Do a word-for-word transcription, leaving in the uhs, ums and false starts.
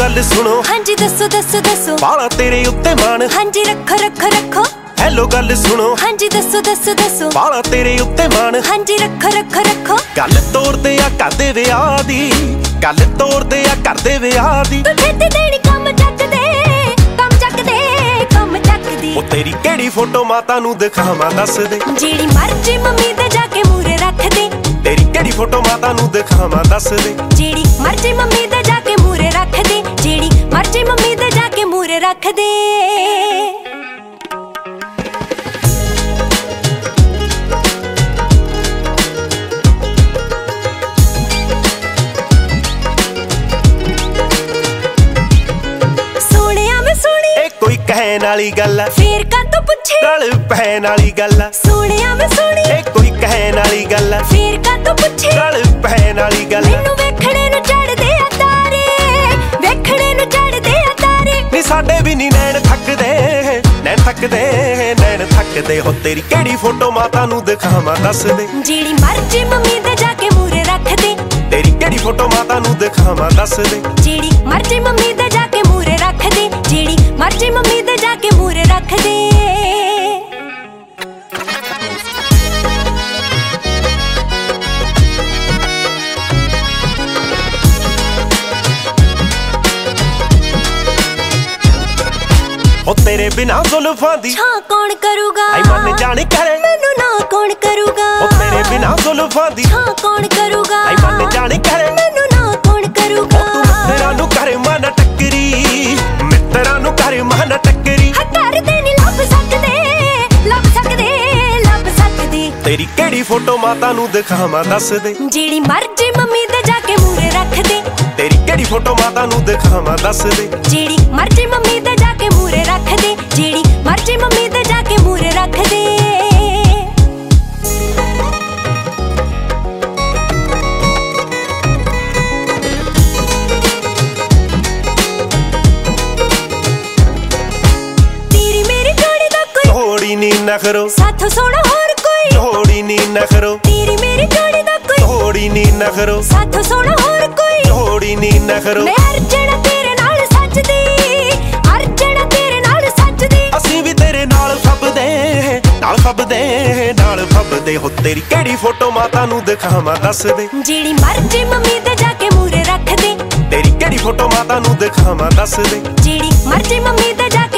गल सुनो हाँ जी दसो दसो दसो बाला तेरे उत्ते मान हाँ जी रखो रखो रखो हेलो गल सुनो हाँ जी दसो दसो दसो बाला तेरे उत्ते मान हाँ जी रखो रखो रखो गल तोड़ दे या कर दे विआह दी गल तोड़ दे या कर दे विआह दी तू छेती देनी कम चक दे कम चक दे कम चक दी ओ तेरी केड़ी फोटो माता नू दिखावां दस दे जेड़ी मर्जी मम्मी दे जाके मूरे रख दे तेरी केड़ी फोटो माता नू दिखावां दस दे जेड़ी मर्जी मम्मी दे जाके मूरे रख दे जेड़ी मर्जी मम्मी दे जाके मूरे रख दे कोई कहन वाली गल फिर का तो पूछे गल पहन वाली गल सोनिया मैं सोनी ए कोई कहन वाली गल फिर का तो पूछे गल पहन वाली गल मैनू वेखणे नु चढ़ दे तारे वेखणे नु चढ़ दे तारे नी साडे भी नी नैन थक दे नैन थक दे नैन थक दे हो तेरी केड़ी फोटो माता नू दिखावां दस दे जेड़ी मर्जी मम्मी दे जाके मूरे रख दे तेरी केड़ी फोटो माता नू दिखावां दस दे जेड़ी मर्जी मम्मी दे जाके मूरे रख दे जेड़ी मर्जी मम्मी दे जाके मूरे रख दे हो तेरे बिना जुल्फां दी छां कौन करूगा आई मन जाने करे मैनू ना कौन करूगा हो तेरे बिना जुल्फां दी छां कौन करूगा आई मन जाने करे मैनू ना कौन करूगा तू मित्तरां नू करे मन टक्करी मित्तरां नू करे मन टक्करी कर दे नी लब सकदे लब सकदे लब सकदे तेरी केड़ी फोटो माता नू दिखावां दस दे जेड़ी मर्जी मम्मी दे जाके मूरे रख दे तेरी केड़ी फोटो माता नू दिखावां दस दे जेड़ी मर्जी मम्मी दे जाके मूरे रख दे जेड़ी मर्जी मम्मी दे जाके मूरे रख दे तेरी मेरी जोड़ी दा कोई जोड़ी नी नखरो साथों सोना होर कोई जोड़ी नी नखरो तेरी मेरी जोड़ी दा कोई जोड़ी नी नखरो साथों सोना होर कोई जोड़ी नी नखरो मैं अर्जन तेरे नाल सजदी अर्जन तेरे नाल सजदी ਅਸੀਂ ਵੀ ਤੇਰੇ ਨਾਲ ਫੱਬਦੇ ਨਾਲ ਫੱਬਦੇ ਨਾਲ ਫੱਬਦੇ ਹੋ ਤੇਰੀ ਕਿਹੜੀ ਫੋਟੋ ਮਾਤਾ ਨੂੰ ਦਿਖਾਵਾਂ ਦੱਸ ਦੇ ਜਿਹੜੀ ਮਰਜੀ ਮੰਮੀ ਦੇ ਜਾ ਕੇ ਮੂਰੇ ਰੱਖ ਦੇ ਤੇਰੀ ਕਿਹੜੀ ਫੋਟੋ ਮਾਤਾ ਨੂੰ ਦਿਖਾਵਾਂ ਦੱਸ ਦੇ ਜਿਹੜੀ ਮਰਜੀ ਮੰਮੀ ਦੇ ਜਾ